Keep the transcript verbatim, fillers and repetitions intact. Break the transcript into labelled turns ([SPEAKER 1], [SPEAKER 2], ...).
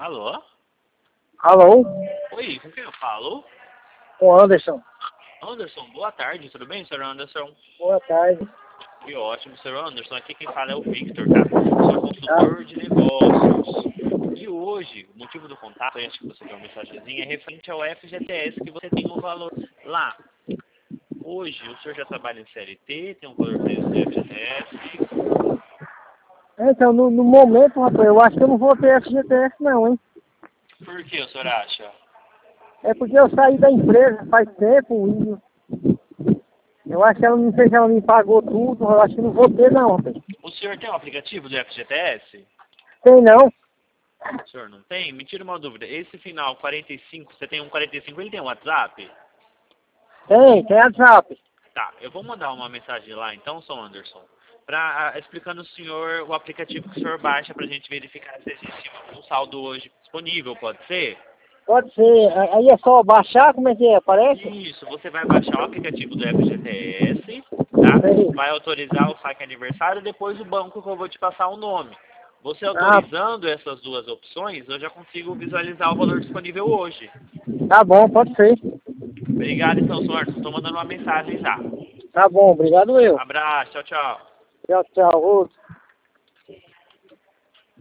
[SPEAKER 1] Alô?
[SPEAKER 2] Alô?
[SPEAKER 1] Oi, com quem eu falo?
[SPEAKER 2] Com Anderson.
[SPEAKER 1] Anderson, boa tarde, tudo bem, senhor Anderson?
[SPEAKER 2] Boa tarde.
[SPEAKER 1] Que ótimo, senhor Anderson. Aqui quem fala é o Victor, tá? Sou consultor de negócios. E hoje, o motivo do contato, acho que você deu uma mensagenzinha, é referente ao F G T S, que você tem um valor lá. Hoje, o senhor já trabalha em C L T, tem um valor preço do F G T S.
[SPEAKER 2] Então, no, no momento, rapaz, eu acho que eu não vou ter F G T S não, hein?
[SPEAKER 1] Por que o senhor acha?
[SPEAKER 2] É porque eu saí da empresa faz tempo e eu acho que ela não sei se ela me pagou tudo, eu acho que não vou ter não, rapaz.
[SPEAKER 1] O senhor tem um aplicativo do F G T S?
[SPEAKER 2] Tem não?
[SPEAKER 1] O senhor não tem? Me tira uma dúvida. Esse final quarenta e cinco, você tem um quarenta e cinco, ele tem um WhatsApp?
[SPEAKER 2] Tem, tem WhatsApp.
[SPEAKER 1] Tá, eu vou mandar uma mensagem lá então, Sr. Anderson, pra, ah, explicando ao senhor o aplicativo que o senhor baixa pra gente verificar se existe um saldo hoje disponível, pode ser?
[SPEAKER 2] Pode ser. Aí é só baixar, como é que é? Aparece?
[SPEAKER 1] Isso, você vai baixar o aplicativo do F G T S, tá?
[SPEAKER 2] Sei.
[SPEAKER 1] Vai autorizar o saque aniversário e depois o banco que eu vou te passar o nome. Você
[SPEAKER 2] Ah,
[SPEAKER 1] autorizando essas duas opções, eu já consigo visualizar o valor disponível hoje.
[SPEAKER 2] tá bom, pode ser.
[SPEAKER 1] Obrigado então, senhor Anderson. Estou mandando uma mensagem já.
[SPEAKER 2] Tá bom, obrigado eu.
[SPEAKER 1] Abraço, tchau, tchau.
[SPEAKER 2] Tchau, tchau. Outro.